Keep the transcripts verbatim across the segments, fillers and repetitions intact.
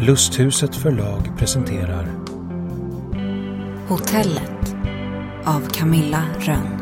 Lusthuset förlag presenterar Hotellet av Camilla Rönn.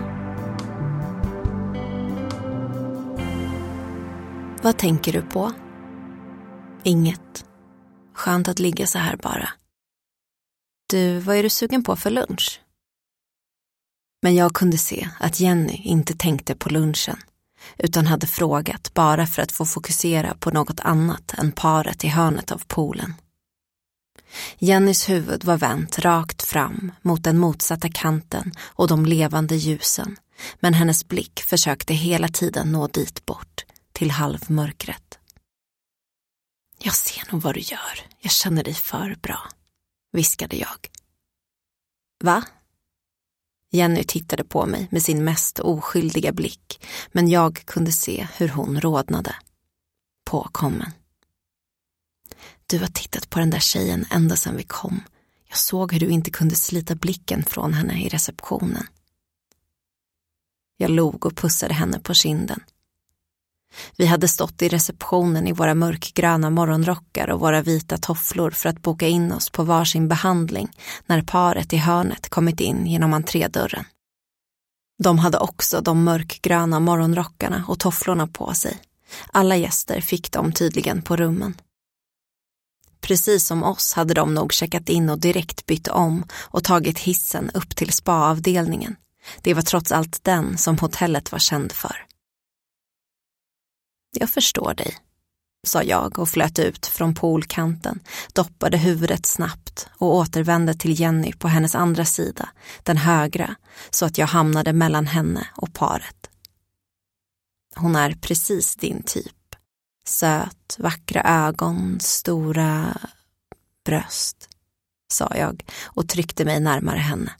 Vad tänker du på? Inget. Skönt att ligga så här bara. Du, vad är du sugen på för lunch? Men jag kunde se att Jenny inte tänkte på lunchen, utan hade frågat bara för att få fokusera på något annat än paret i hörnet av poolen. Jennys huvud var vänt rakt fram mot den motsatta kanten och de levande ljusen, men hennes blick försökte hela tiden nå dit bort, till halvmörkret. Jag ser nog vad du gör, jag känner dig för bra, viskade jag. Va? Jenny tittade på mig med sin mest oskyldiga blick, men jag kunde se hur hon rodnade. Påkommen. Du har tittat på den där tjejen ända sedan vi kom. Jag såg hur du inte kunde slita blicken från henne i receptionen. Jag log och pussade henne på kinden. Vi hade stått i receptionen i våra mörkgröna morgonrockar och våra vita tofflor för att boka in oss på varsin behandling när paret i hörnet kommit in genom entrédörren. De hade också de mörkgröna morgonrockarna och tofflorna på sig. Alla gäster fick dem tydligen på rummen. Precis som oss hade de nog checkat in och direkt bytt om och tagit hissen upp till spa-avdelningen. Det var trots allt den som hotellet var känd för. Jag förstår dig, sa jag och flöt ut från poolkanten, doppade huvudet snabbt och återvände till Jenny på hennes andra sida, den högra, så att jag hamnade mellan henne och paret. Hon är precis din typ. Söt, vackra ögon, stora bröst, sa jag och tryckte mig närmare henne.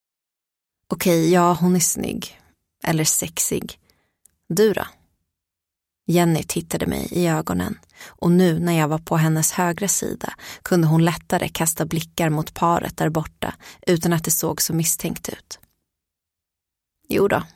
Okej, ja, hon är snygg. Eller sexig. Du då? Jenny tittade mig i ögonen och nu när jag var på hennes högra sida kunde hon lättare kasta blickar mot paret där borta utan att det såg så misstänkt ut. Jo då.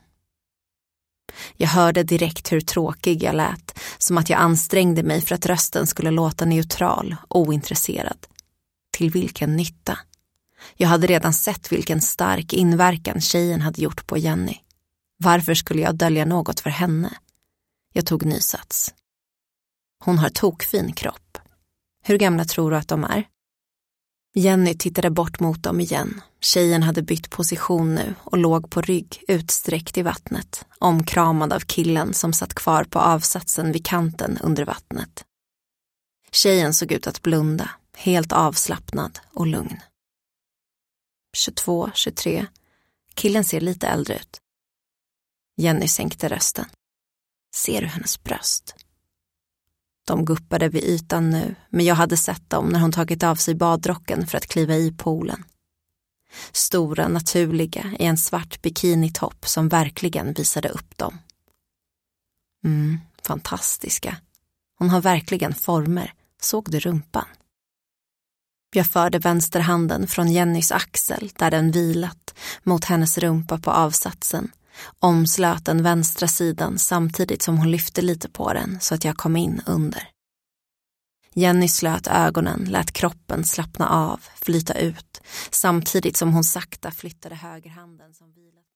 Jag hörde direkt hur tråkig jag lät, som att jag ansträngde mig för att rösten skulle låta neutral, ointresserad. Till vilken nytta? Jag hade redan sett vilken stark inverkan tjejen hade gjort på Jenny. Varför skulle jag dölja något för henne? Jag tog ny sats. Hon har tokfin kropp. Hur gamla tror du att de är? Jenny tittade bort mot dem igen. Tjejen hade bytt position nu och låg på rygg utsträckt i vattnet, omkramad av killen som satt kvar på avsatsen vid kanten under vattnet. Tjejen såg ut att blunda, helt avslappnad och lugn. tjugotvå, tjugotre. Killen ser lite äldre ut. Jenny sänkte rösten. Ser du hennes bröst? De guppade vid ytan nu, men jag hade sett dem när hon tagit av sig badrocken för att kliva i poolen. Stora, naturliga i en svart bikinitopp som verkligen visade upp dem. Mm, fantastiska. Hon har verkligen former. Såg du rumpan? Jag förde vänsterhanden från Jennys axel där den vilat mot hennes rumpa på avsatsen. Omslöt den vänstra sidan samtidigt som hon lyfte lite på den så att jag kom in under. Jenny slöt ögonen, lät kroppen slappna av, flyta ut, samtidigt som hon sakta flyttade högerhanden som vilade.